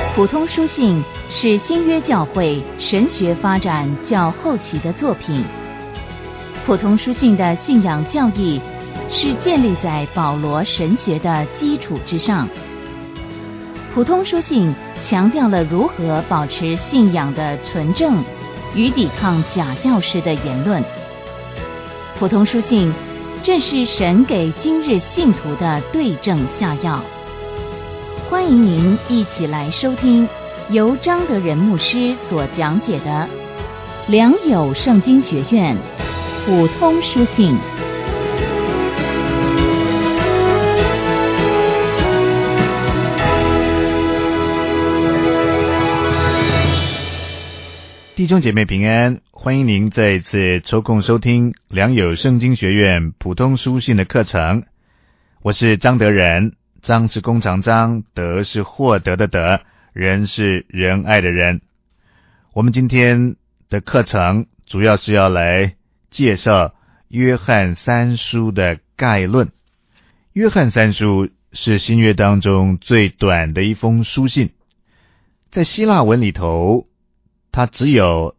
普通书信是新约教会神学发展较后期的作品。普通书信的信仰教义是建立在保罗神学的基础之上。普通书信强调了如何保持信仰的纯正与抵抗假教师的言论。普通书信正是神给今日信徒的对症下药。欢迎您一起来收听由张德仁牧师所讲解的良友圣经学院普通书信。 弟兄姐妹平安，欢迎您再一次抽空收听良友圣经学院普通书信的课程。我是张德仁，张是弓长张，德是获得的德，仁是仁爱的仁。我们今天的课程主要是要来介绍约翰三书的概论。约翰三书是新约当中最短的一封书信，在希腊文里头它只有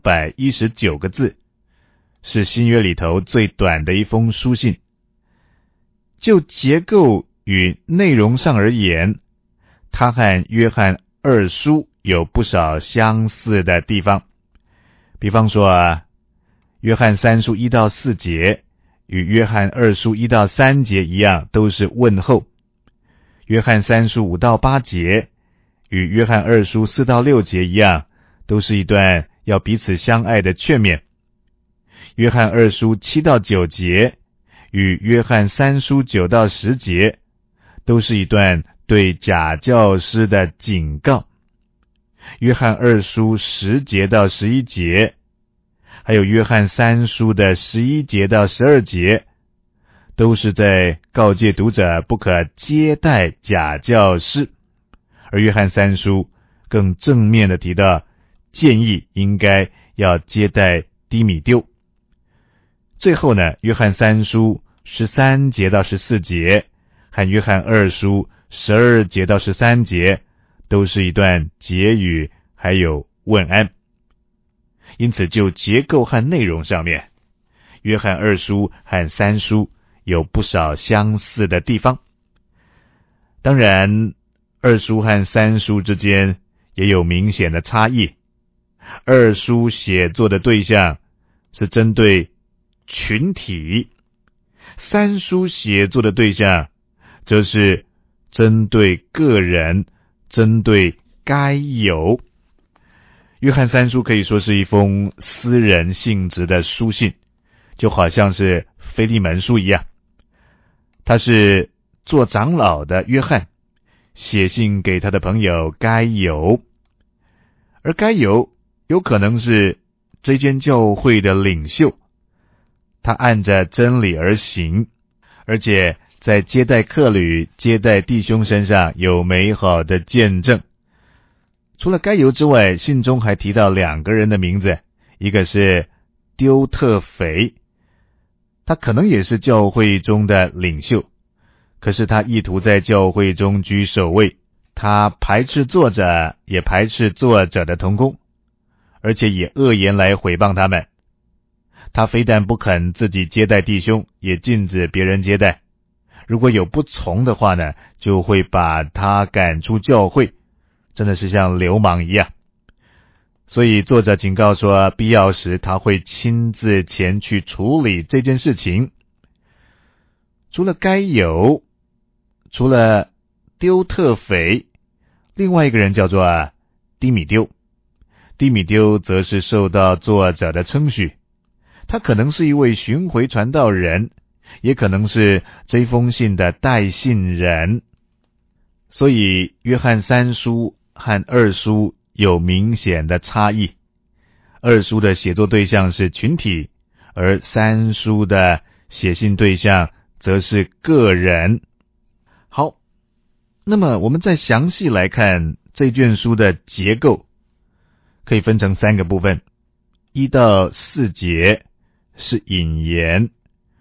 219个字，是新约里头最短的一封书信。就结构与内容上而言，它和约翰二书有不少相似的地方。比方说约翰三书1到4节与约翰二书1到3节一样，都是问候。约翰三书5到8节与约翰二书4到6节一样，都是一段要彼此相爱的劝勉。约翰二书7到9节与约翰三书9到10节都是一段对假教师的警告。约翰二书10节到11节，还有约翰三书的11节到12节，都是在告诫读者不可接待假教师。而约翰三书更正面的提到建议应该要接待低米丢。最后呢，约翰三书13节到14节和约翰二书12节到13节都是一段结语还有问安。因此就结构和内容上面，约翰二书和三书有不少相似的地方。当然二书和三书之间也有明显的差异。二书写作的对象是针对群体，三书写作的对象则是针对个人，针对该有。约翰三书可以说是一封私人性质的书信，就好像是腓利门书一样。他是做长老的约翰写信给他的朋友该有，而该有可能是这间教会的领袖，他按着真理而行，而且在接待客旅、接待弟兄身上有美好的见证。除了该由之外，信中还提到2个人的名字，一个是丢特腓，他可能也是教会中的领袖，可是他意图在教会中居首位，他排斥作者，也排斥作者的同工，而且以恶言来毁谤他们。他非但不肯自己接待弟兄，也禁止别人接待。如果有不从的话呢，就会把他赶出教会，真的是像流氓一样。所以作者警告说，必要时他会亲自前去处理这件事情。除了该有，除了丢特腓，另外一个人叫做低米丢。低米丢则是受到作者的称许，他可能是一位巡回传道人，也可能是这封信的带信人。所以约翰三书和二书有明显的差异。二书的写作对象是群体，而三书的写信对象则是个人。好，那么我们再详细来看这卷书的结构，可以分成3个部分。1到4节是引言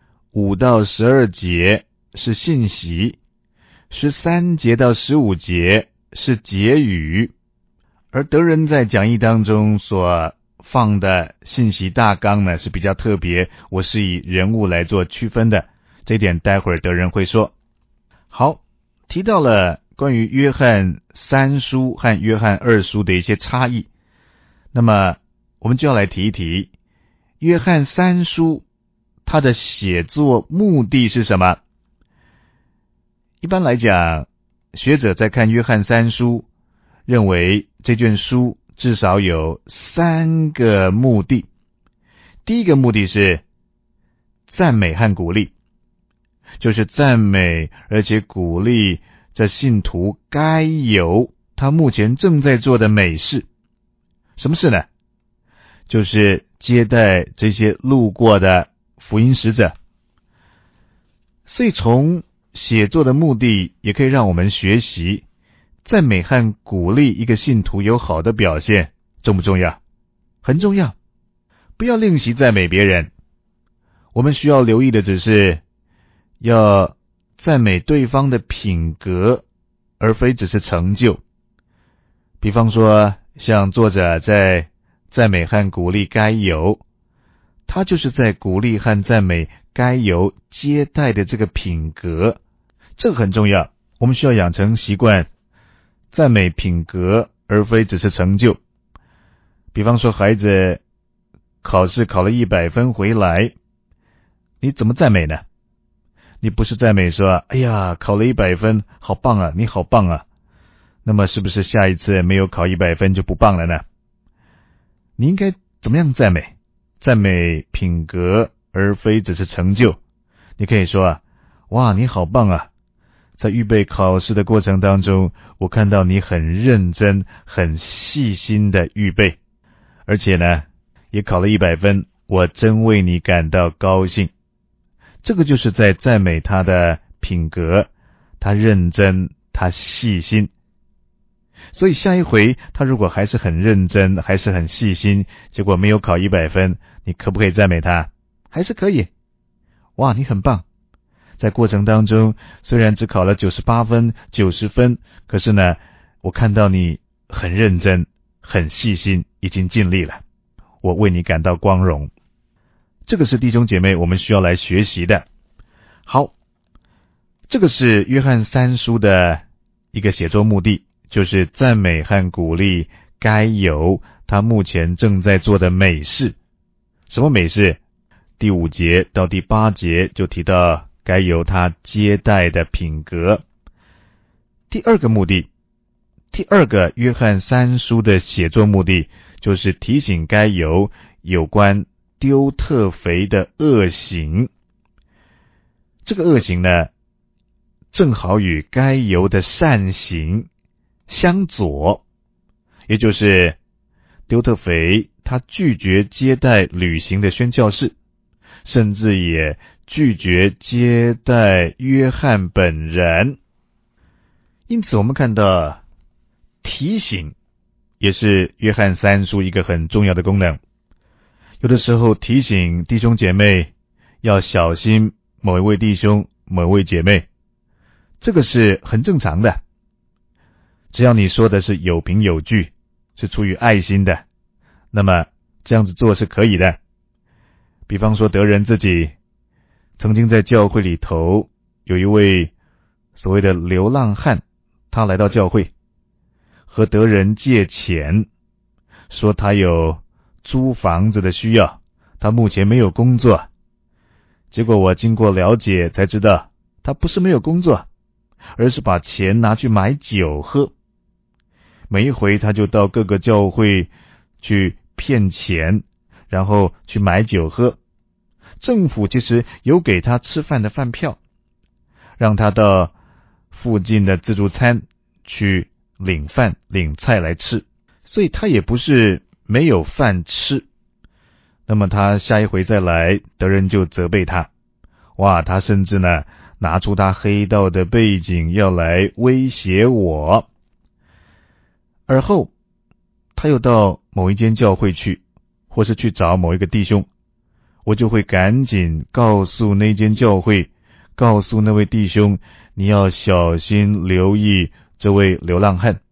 ，5到12节是信息，13节到15节是结语， 而德仁在讲义当中所放的信息大纲呢是比较特别，我是以人物来做区分的，这一点待会儿德仁会说。好，提到了关于约翰三书和约翰二书的一些差异，那么我们就要来提一提约翰三书它的写作目的是什么。一般来讲，学者在看约翰三书，认为这卷书至少有3个目的。第一个目的是赞美和鼓励，就是赞美而且鼓励这信徒该有他目前正在做的美事。什么事呢？就是接待这些路过的福音使者。所以从写作的目的也可以让我们学习赞美和鼓励一个信徒有好的表现重不重要？很重要。不要练习赞美别人，我们需要留意的只是要赞美对方的品格，而非只是成就。比方说像作者在赞美和鼓励该由，他就是在鼓励和赞美该由接待的这个品格，这个很重要。我们需要养成习惯赞美品格，而非只是成就。比方说孩子考试考了100分回来，你怎么赞美呢？你不是赞美说，哎呀，考了100分，好棒啊，你好棒啊。那么是不是下一次没有考100分就不棒了呢？你应该怎么样赞美？赞美品格，而非只是成就。你可以说，哇，你好棒啊，在预备考试的过程当中，我看到你很认真很细心的预备，而且呢也考了100分，我真为你感到高兴。这个就是在赞美他的品格，他认真，他细心。所以下一回他如果还是很认真，还是很细心，结果没有考100分，你可不可以赞美他？还是可以。哇，你很棒。在过程当中虽然只考了98分90分，可是呢我看到你很认真很细心，已经尽力了，我为你感到光荣。这个是弟兄姐妹我们需要来学习的。好，这个是约翰三书的一个写作目的，就是赞美和鼓励该由他目前正在做的美事。什么美事？第5节到第8节就提到该由他接待的品格。第二个目的，第二个约翰三书的写作目的，就是提醒该由有关丢特腓的恶行。这个恶行呢，正好与该由的善行相左，也就是丢特腓他拒绝接待旅行的宣教士，甚至也拒绝接待约翰本人。因此我们看到提醒也是约翰三书一个很重要的功能。有的时候提醒弟兄姐妹要小心某一位弟兄某一位姐妹，这个是很正常的。只要你说的是有凭有据，是出于爱心的，那么这样子做是可以的。比方说德仁自己曾经在教会里头有一位所谓的流浪汉，他来到教会和德仁借钱，说他有租房子的需要，他目前没有工作。结果我经过了解才知道，他不是没有工作，而是把钱拿去买酒喝。每一回他就到各个教会去骗钱，然后去买酒喝。政府其实有给他吃饭的饭票，让他到附近的自助餐去领饭领菜来吃，所以他也不是没有饭吃。那么他下一回再来，德仁就责备他，哇，他甚至呢拿出他黑道的背景要来威胁我。而后他又到某一间教会去，或是去找某一个弟兄，我就会赶紧告诉那间教会，告诉那位弟兄，你要小心留意这位流浪汉，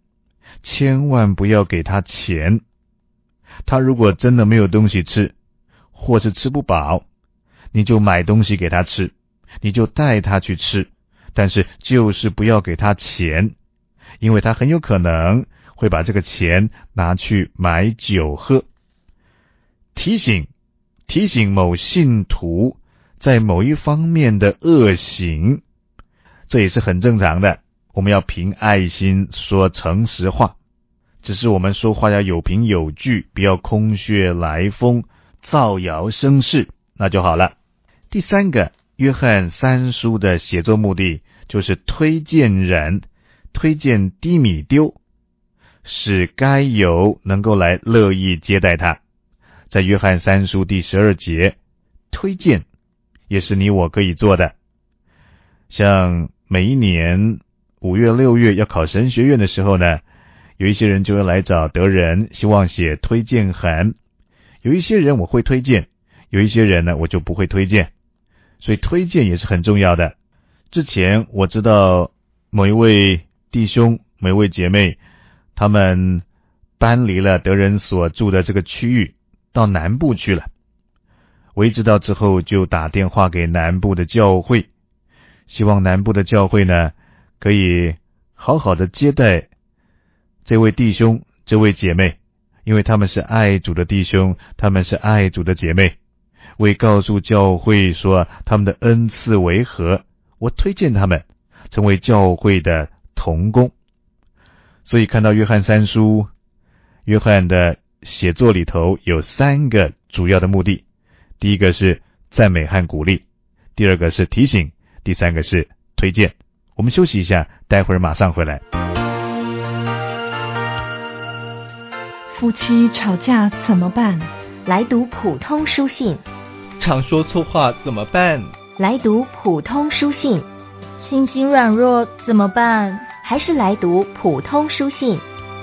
千万不要给他钱。他如果真的没有东西吃，或是吃不饱，你就买东西给他吃，你就带他去吃，但是就是不要给他钱，因为他很有可能会把这个钱拿去买酒喝。提醒某信徒在某一方面的恶行，这也是很正常的。我们要凭爱心说诚实话，只是我们说话要有凭有据，不要空穴来风，造谣生事，那就好了。第三个，约翰三书的写作目的就是推荐人，推荐低米丢，使该犹能够来乐意接待他。在约翰三书第12节，推荐也是你我可以做的。像每一年5月6月要考神学院的时候呢，有一些人就会来找德仁，希望写推荐函。有一些人我会推荐，有一些人呢我就不会推荐，所以推荐也是很重要的。之前我知道某一位弟兄，某一位姐妹，他们搬离了德仁所住的这个区域，到南部去了。我一知道之后就打电话给南部的教会，希望南部的教会呢可以好好的接待这位弟兄这位姐妹，因为他们是爱主的弟兄，他们是爱主的姐妹。为告诉教会说他们的恩赐为何，我推荐他们成为教会的同工。所以看到约翰三书，约翰的写作里头有3个主要的目的。第一个是赞美和鼓励，第二个是提醒，第三个是推荐。我们休息一下，待会儿马上回来。 夫妻吵架怎么办？ 来读普通书信。 常说错话怎么办？ 来读普通书信。 心心软弱怎么办？ 还是来读普通书信。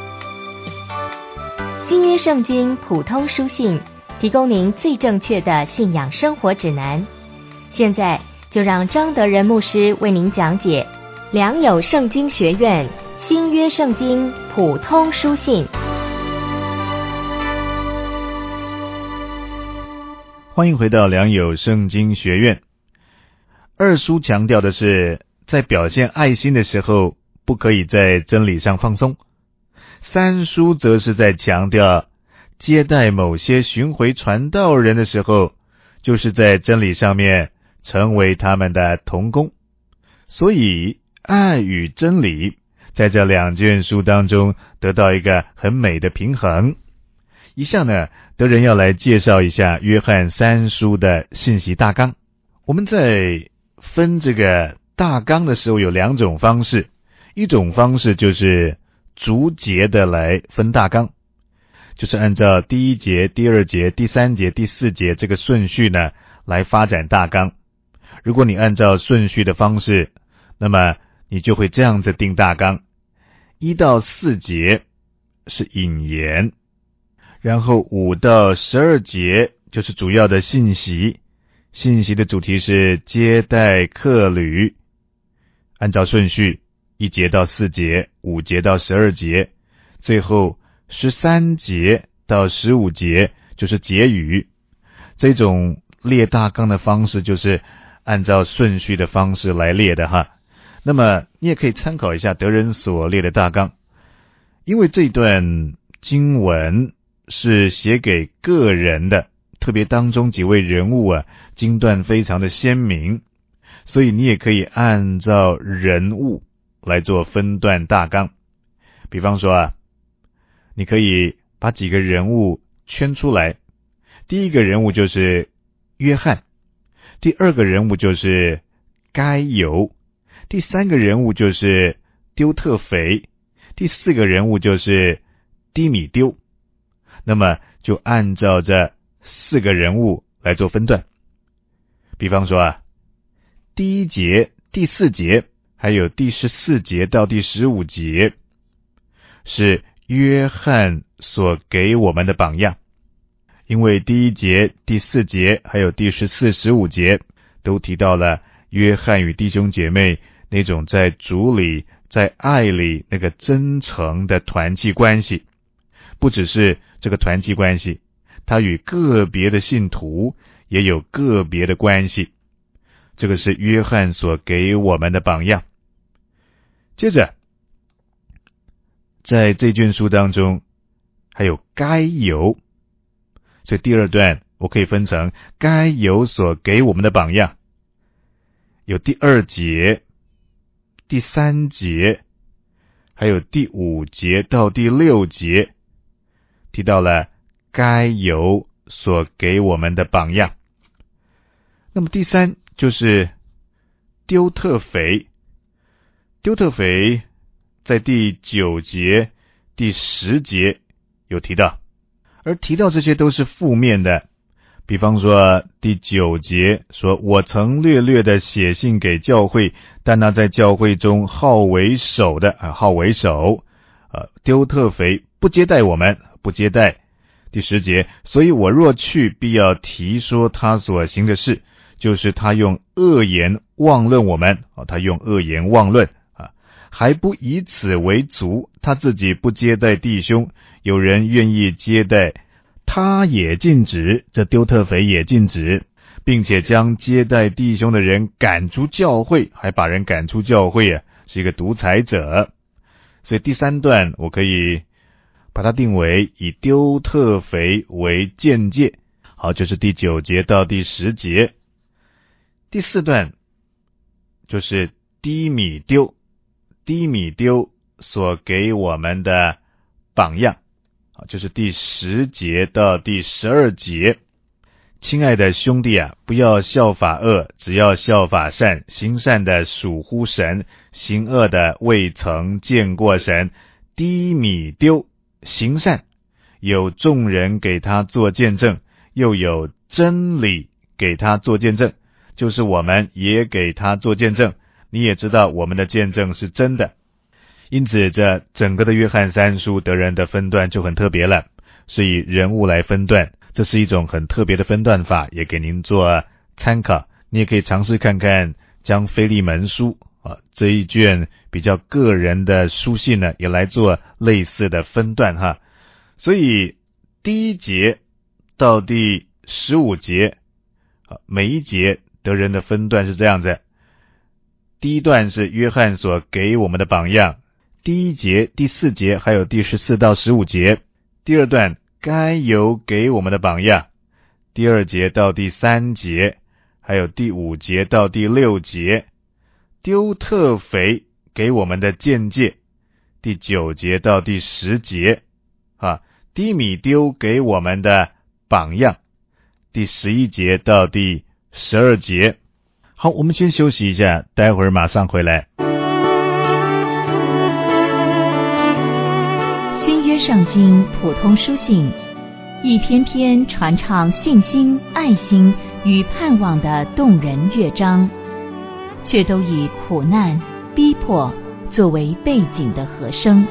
新约圣经普通书信，提供您最正确的信仰生活指南。现在就让张德仁牧师为您讲解良友圣经学院新约圣经普通书信。 欢迎回到良友圣经学院。2书强调的是，在表现爱心的时候，不可以在真理上放松。3书则是在强调，接待某些巡回传道人的时候，就是在真理上面成为他们的同工。所以，爱与真理在这2卷书当中得到一个很美的平衡。以下呢，德仁要来介绍一下约翰3书的信息大纲。我们在分这个大纲的时候有2种方式，一种方式就是逐节的来分大纲，就是按照第1节、第2节、第3节、第4节这个顺序呢来发展大纲。如果你按照顺序的方式，那么你就会这样子定大纲。1到4节是引言，然后5到12节就是主要的信息，信息的主题是接待客旅。按照顺序1节到4节，5节到12节，最后13节到15节就是结语。这种列大纲的方式就是按照顺序的方式来列的哈。那么你也可以参考一下德仁所列的大纲，因为这段经文是写给个人的，特别当中几位人物经段非常的鲜明，所以你也可以按照人物来做分段大纲。比方说你可以把几个人物圈出来。第一个人物就是约翰，第二个人物就是该犹，第3个人物就是丢特腓，第4个人物就是低米丢。那么就按照这4个人物来做分段。比方说第1节、第4节还有第14节到第15节是约翰所给我们的榜样，因为第1节、第4节还有第14、15节都提到了约翰与弟兄姐妹那种在主里在爱里那个真诚的团契关系。不只是这个团契关系，他与个别的信徒也有个别的关系。这个是约翰所给我们的榜样。接着在这卷书当中还有该犹，所以第二段我可以分成该犹所给我们的榜样，有第2节、第3节，还有第5节到第6节，提到了该犹所给我们的榜样。那么第3就是丢特腓，丢特腓在第9节、第10节有提到，而提到这些都是负面的。比方说第9节说，我曾略略的写信给教会，但那在教会中好为首的丢特腓不接待我们，不接待。第10节，所以我若去，必要提说他所行的事，就是他用恶言妄论我们，他用恶言妄论，还不以此为足，他自己不接待弟兄，有人愿意接待，他也禁止，这丢特腓也禁止，并且将接待弟兄的人赶出教会，还把人赶出教会，是一个独裁者。所以第3段我可以把它定为以丢特腓为鉴戒。好，就是第9节到第10节。第4段就是低米丢所给我们的榜样，就是第10节到第12节。亲爱的兄弟不要效法恶，只要效法善。行善的属乎神，行恶的未曾见过神。低米丢行善，有众人给他做见证，又有真理给他做见证，就是我们也给他做见证，你也知道我们的见证是真的。因此这整个的约翰3书得人的分段就很特别了，是以人物来分段，这是一种很特别的分段法，也给您做参考。你也可以尝试看看将腓利门书这一卷比较个人的书信呢，也来做类似的分段所以第1节到第15节每一节得人的分段是这样子。第一段是约翰所给我们的榜样，第1节、第4节还有第14到15节。第2段该犹给我们的榜样，第2节到第3节，还有第5节到第6节。丢特腓给我们的鉴戒，第9节到第10节低米丢给我们的榜样，第11节到第12节。好，我们先休息一下，待会儿马上回来。 新约圣经普通书信，一篇篇传唱信心、爱心与盼望的动人乐章，却都以苦难、逼迫作为背景的和声，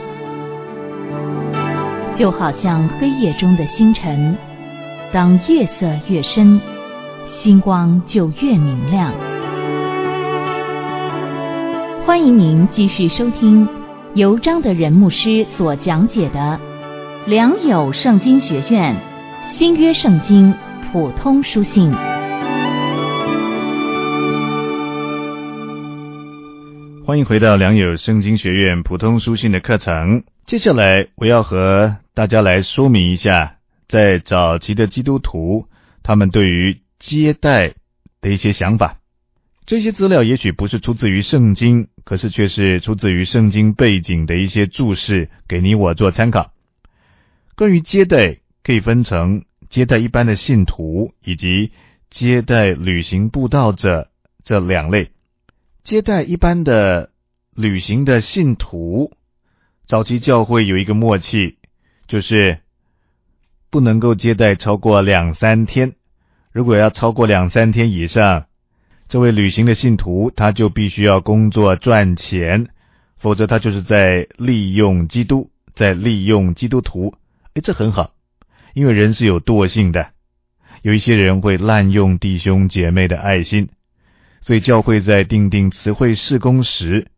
就好像黑夜中的星辰，当夜色越深，星光就越明亮。欢迎您继续收听由张德仁牧师所讲解的良友圣经学院新约圣经普通书信。 欢迎回到良友圣经学院普通书信的课程。接下来我要和大家来说明一下，在早期的基督徒他们对于接待的一些想法。这些资料也许不是出自于圣经，可是却是出自于圣经背景的一些注释，给你我做参考。关于接待，可以分成接待一般的信徒以及接待旅行布道者这2类。接待一般的旅行的信徒，早期教会有一个默契，就是不能够接待超过2-3天。如果要超过2-3天以上，这位旅行的信徒他就必须要工作赚钱，否则他就是在利用基督，在利用基督徒。这很好，因为人是有惰性的，有一些人会滥用弟兄姐妹的爱心，所以教会在订定词汇事工时，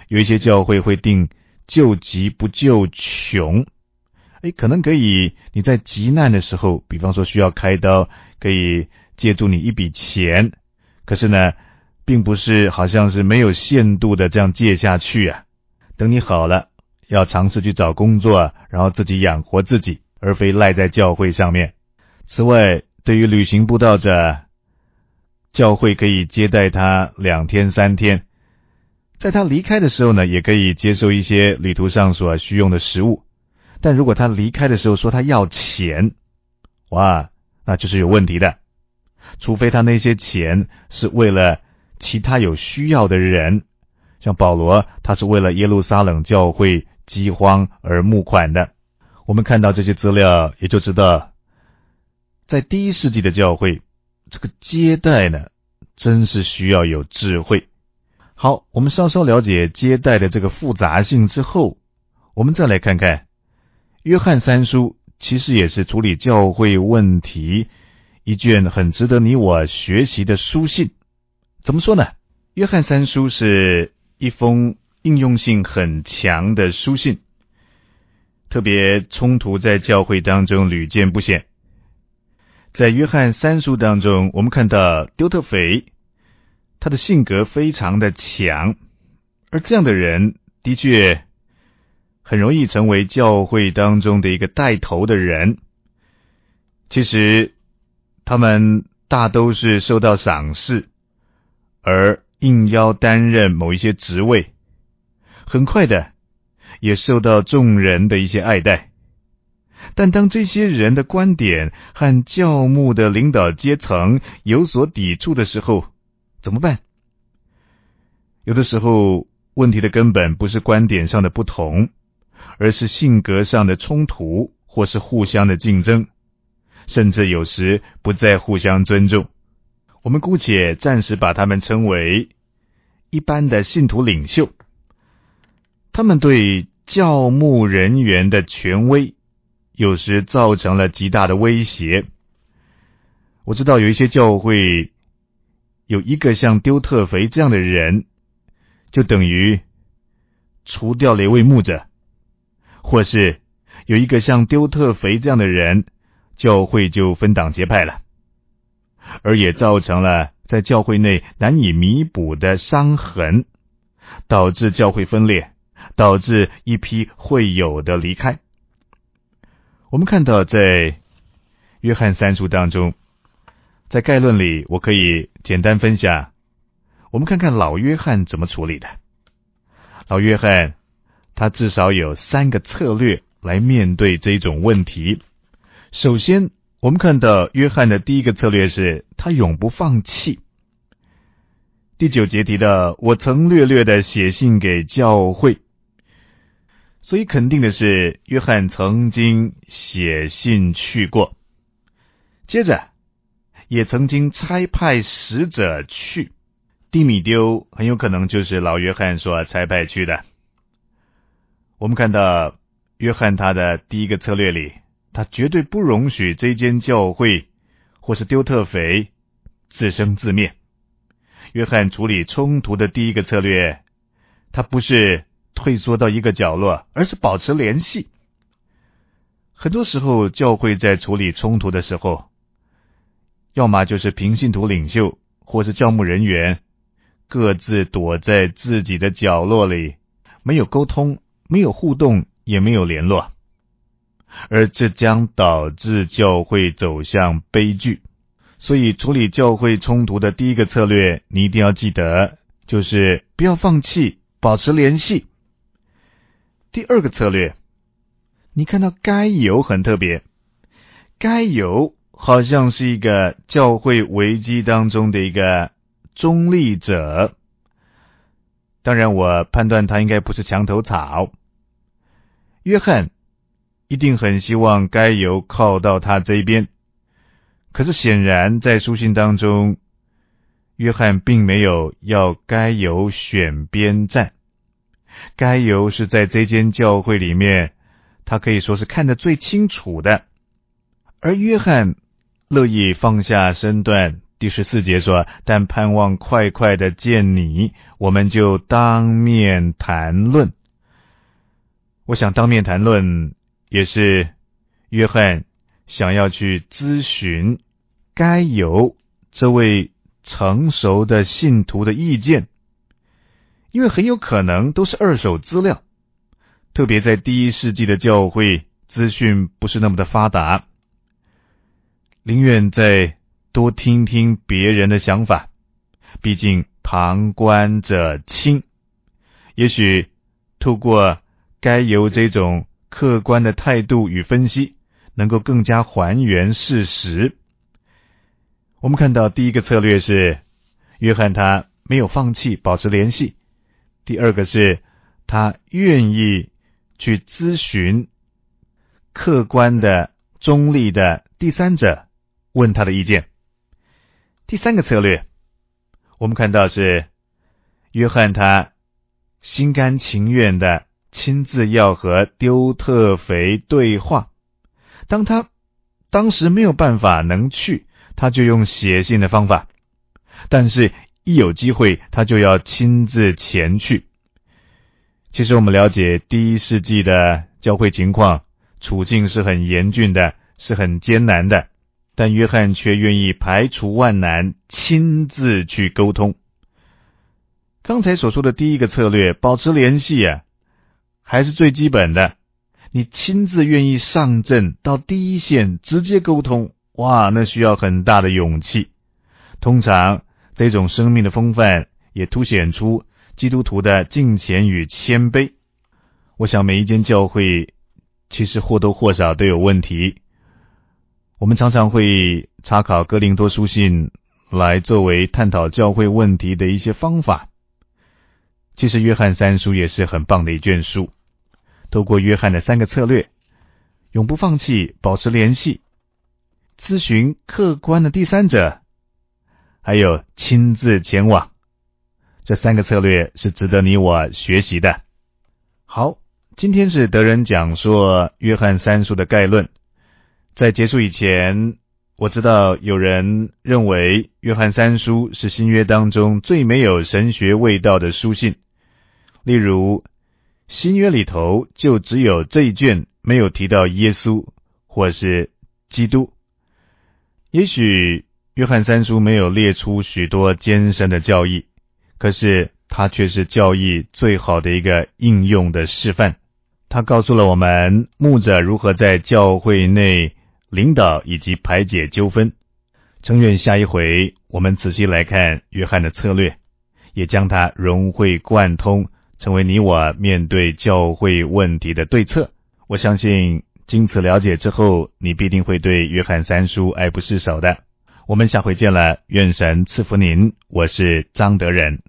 有一些教会会定救急不救穷，可能可以你在急难的时候，比方说需要开刀，可以借助你一笔钱，可是呢并不是好像是没有限度的这样借下去啊。等你好了，要尝试去找工作，然后自己养活自己，而非赖在教会上面。此外，对于旅行布道者，教会可以接待他2天3天，在他离开的时候呢，也可以接受一些旅途上所需用的食物。但如果他离开的时候说他要钱，哇，那就是有问题的。除非他那些钱是为了其他有需要的人，像保罗，他是为了耶路撒冷教会饥荒而募款的。我们看到这些资料，也就知道，在第1世纪的教会，这个接待呢，真是需要有智慧。好，我们稍稍了解接待的这个复杂性之后，我们再来看看约翰3书，其实也是处理教会问题一卷很值得你我学习的书信。怎么说呢？约翰3书是一封应用性很强的书信，特别冲突在教会当中屡见不鲜。在约翰3书当中，我们看到丢特腓，他的性格非常的强，而这样的人的确很容易成为教会当中的一个带头的人。其实他们大都是受到赏识，而应邀担任某一些职位，很快的也受到众人的一些爱戴。但当这些人的观点和教牧的领导阶层有所抵触的时候，怎么办？有的时候问题的根本不是观点上的不同，而是性格上的冲突，或是互相的竞争，甚至有时不再互相尊重。我们姑且暂时把他们称为一般的信徒领袖。他们对教牧人员的权威有时造成了极大的威胁。我知道有一些教会有一个像丢特腓这样的人，就等于除掉了一位牧者，或是有一个像丢特腓这样的人，教会就分党结派了，而也造成了在教会内难以弥补的伤痕，导致教会分裂，导致一批会友的离开。我们看到在约翰3书当中，在概论里我可以简单分享，我们看看老约翰怎么处理的。老约翰他至少有3个策略来面对这种问题。首先，我们看到约翰的第一个策略是他永不放弃。第9节提到，我曾略略的写信给教会，所以肯定的是约翰曾经写信去过，接着也曾经差派使者去。蒂米丢很有可能就是老约翰所差派去的。我们看到约翰他的第一个策略里，他绝对不容许这间教会或是丢特腓自生自灭。约翰处理冲突的第一个策略，他不是退缩到一个角落，而是保持联系。很多时候教会在处理冲突的时候，要么就是平信徒领袖或是教牧人员各自躲在自己的角落里，没有沟通，没有互动，也没有联络，而这将导致教会走向悲剧。所以处理教会冲突的第一个策略，你一定要记得，就是不要放弃，保持联系。第二个策略，你看到该犹很特别，该犹好像是一个教会危机当中的一个中立者，当然我判断他应该不是墙头草。约翰一定很希望该犹靠到他这一边，可是显然在书信当中，约翰并没有要该犹选边站。该犹是在这间教会里面，他可以说是看得最清楚的，而约翰乐意放下身段， 第14节说，但盼望快快的见你，我们就当面谈论。我想当面谈论也是约翰想要去咨询该由这位成熟的信徒的意见，因为很有可能都是二手资料，特别在第1世纪的教会，资讯不是那么的发达，宁愿再多听听别人的想法，毕竟旁观者清。也许透过该由这种客观的态度与分析，能够更加还原事实。我们看到第一个策略是约翰他没有放弃，保持联系。第二个是他愿意去咨询客观的中立的第三者，问他的意见。第三个策略我们看到是约翰他心甘情愿的亲自要和丢特腓对话，当时没有办法能去，他就用写信的方法，但是一有机会他就要亲自前去。其实我们了解第1世纪的教会情况，处境是很严峻的，是很艰难的，但约翰却愿意排除万难，亲自去沟通。刚才所说的第一个策略，保持联系还是最基本的。你亲自愿意上阵到第一线直接沟通，哇，那需要很大的勇气。通常这种生命的风范也凸显出基督徒的敬虔与谦卑。我想每一间教会其实或多或少都有问题，我们常常会查考哥林多书信来作为探讨教会问题的一些方法。其实约翰3书也是很棒的一卷书，透过约翰的3个策略，永不放弃，保持联系，咨询客观的第三者，还有亲自前往，这3个策略是值得你我学习的。好，今天是德仁讲说约翰3书的概论。在结束以前，我知道有人认为约翰3书是新约当中最没有神学味道的书信，例如新约里头就只有这一卷没有提到耶稣或是基督。也许约翰3书没有列出许多艰深的教义，可是它却是教义最好的一个应用的示范。它告诉了我们牧者如何在教会内领导以及排解纠纷。诚愿下一回我们仔细来看约翰的策略，也将它融会贯通，成为你我面对教会问题的对策。我相信经此了解之后，你必定会对约翰3书爱不释手的。我们下回见了，愿神赐福您，我是张德仁。